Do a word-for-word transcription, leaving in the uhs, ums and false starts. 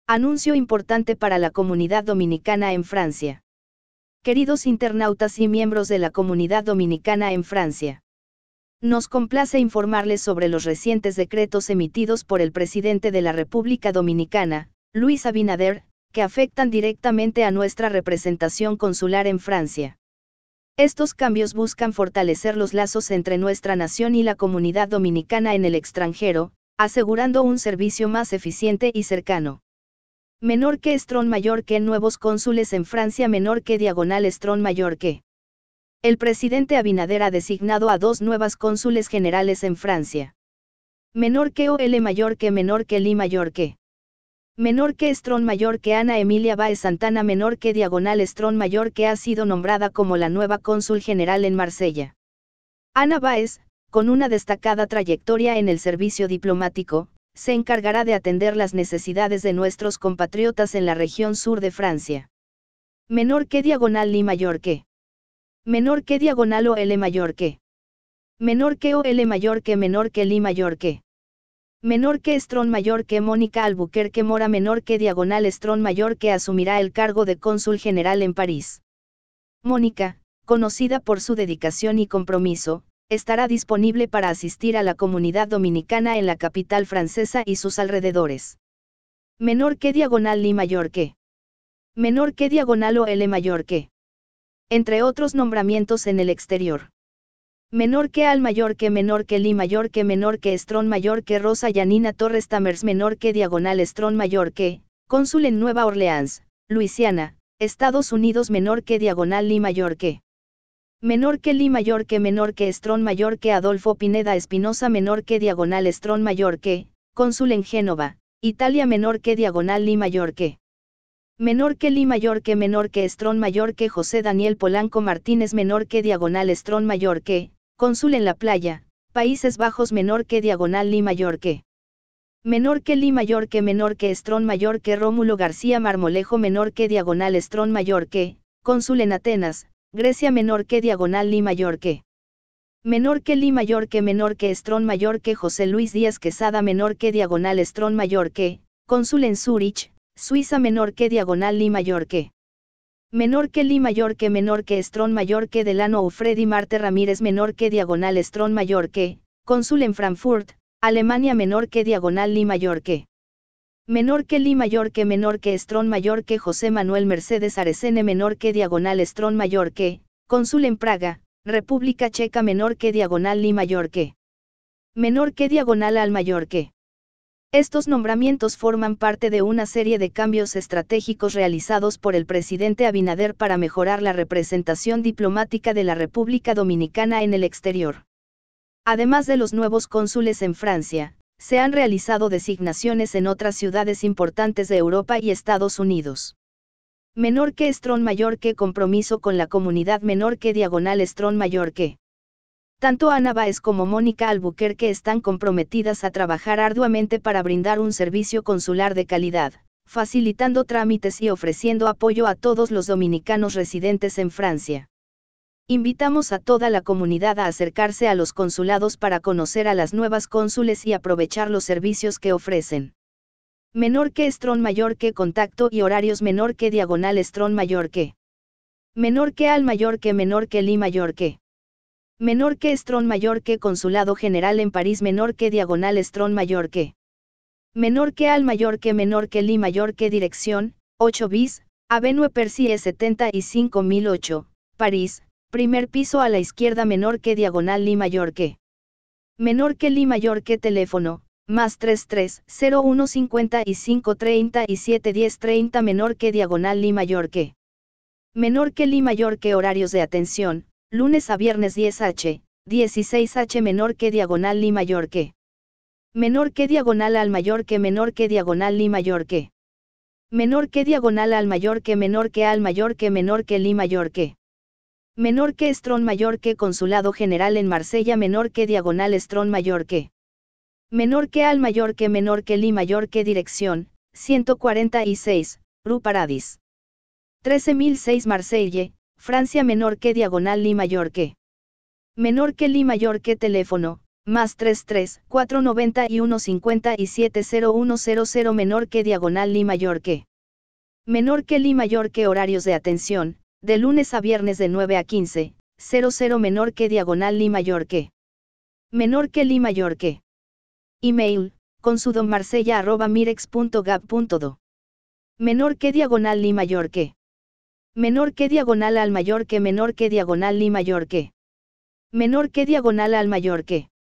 Anuncio importante para la comunidad dominicana en Francia. Queridos internautas y miembros de la comunidad dominicana en Francia, nos complace informarles sobre los recientes decretos emitidos por el presidente de la República Dominicana, Luis Abinader, que afectan directamente a nuestra representación consular en Francia. Estos cambios buscan fortalecer los lazos entre nuestra nación y la comunidad dominicana en el extranjero, asegurando un servicio más eficiente y cercano. Menor que Strón mayor que nuevos cónsules en Francia menor que diagonal Strón mayor que. El presidente Abinader ha designado a dos nuevas cónsules generales en Francia. Menor que O L mayor que menor que Li mayor que. Menor que Strón mayor que Ana Emilia Báez Santana menor que diagonal Strón mayor que ha sido nombrada como la nueva cónsul general en Marsella. Ana Báez, con una destacada trayectoria en el servicio diplomático, se encargará de atender las necesidades de nuestros compatriotas en la región sur de Francia. Menor que diagonal Li mayor que. Menor que diagonal O L mayor que. Menor que O L mayor que menor que Li mayor que. Menor que Strón mayor que Mónica Albuquerque Mora menor que diagonal Strón mayor que asumirá el cargo de cónsul general en París. Mónica, conocida por su dedicación y compromiso, estará disponible para asistir a la comunidad dominicana en la capital francesa y sus alrededores. Menor que diagonal Li mayor que. Menor que diagonal O L mayor que. Entre otros nombramientos en el exterior. Menor que Al mayor que menor que Li mayor que menor que Strón mayor que Rosa Yanina Torres Tamers menor que diagonal Strón mayor que, cónsul en Nueva Orleans, Luisiana, Estados Unidos menor que diagonal Li mayor que. Menor que Li mayor que menor que Strón mayor que Adolfo Pineda Espinosa menor que diagonal Strón mayor que, cónsul en Génova, Italia menor que diagonal Li mayor que. Menor que Li mayor que menor que Strón mayor que José Daniel Polanco Martínez menor que diagonal Strón mayor que, cónsul en La Playa, Países Bajos menor que diagonal Li mayor que. Menor que Li mayor que menor que Strón mayor que Rómulo García Marmolejo menor que diagonal Strón mayor que, cónsul en Atenas, Grecia menor que diagonal Li mayor que. Menor que Li mayor que menor que Strón mayor que José Luis Díaz Quesada menor que diagonal Strón mayor que, cónsul en Zúrich, Suiza menor que diagonal Li mayor que. Menor que Li mayor que menor que Strón mayor que Delano Ufredi Marte Ramírez menor que diagonal Strón mayor que, cónsul en Frankfurt, Alemania menor que diagonal Li mayor que. Menor que Li mayor que menor que Strón mayor que José Manuel Mercedes Arecene menor que diagonal Strón mayor que, cónsul en Praga, República Checa menor que diagonal Li mayor que. Menor que diagonal Al mayor que. Estos nombramientos forman parte de una serie de cambios estratégicos realizados por el presidente Abinader para mejorar la representación diplomática de la República Dominicana en el exterior. Además de los nuevos cónsules en Francia, se han realizado designaciones en otras ciudades importantes de Europa y Estados Unidos. Menor que Strón mayor que compromiso con la comunidad menor que diagonal Strón mayor que. Tanto Ana Báez como Mónica Albuquerque están comprometidas a trabajar arduamente para brindar un servicio consular de calidad, facilitando trámites y ofreciendo apoyo a todos los dominicanos residentes en Francia. Invitamos a toda la comunidad a acercarse a los consulados para conocer a las nuevas cónsules y aprovechar los servicios que ofrecen. Menor que Strón mayor que contacto y horarios menor que diagonal Strón mayor que. Menor que Al mayor que menor que Li mayor que. Menor que Strón mayor que consulado general en París menor que diagonal Strón mayor que. Menor que Al mayor que menor que Li mayor que dirección, ocho bis, Avenue Percy setenta y cinco mil ocho, París. Primer piso a la izquierda menor que diagonal Li mayor que. Menor que Li mayor que teléfono, más treinta y tres, cero uno cincuenta y cinco treinta y siete diez treinta menor que diagonal Li mayor que. Menor que Li mayor que horarios de atención, lunes a viernes diez hache, dieciséis hache menor que diagonal Li mayor que. Menor que diagonal Al mayor que menor que diagonal Li mayor que. Menor que diagonal Al mayor que menor que Al mayor que menor que Li mayor que. Menor que Strón mayor que consulado general en Marsella menor que diagonal Strón mayor que. Menor que Al mayor que menor que Li mayor que dirección, ciento cuarenta y seis, Rue Paradis. trece mil seis Marselle, Francia menor que diagonal Li mayor que. Menor que Li mayor que teléfono, más treinta y tres, cuatrocientos noventa y uno cincuenta y siete cero uno cero cero menor que diagonal li mayor que. Menor que li mayor que horarios de atención, de lunes a viernes de nueve a quince, cero cero menor que diagonal li mayor que. Menor que li mayor que. Email, consudomarsella arroba mirex punto gab punto do. Menor que diagonal li mayor que. Menor que diagonal al mayor que menor que diagonal li mayor que. Menor que diagonal al mayor que.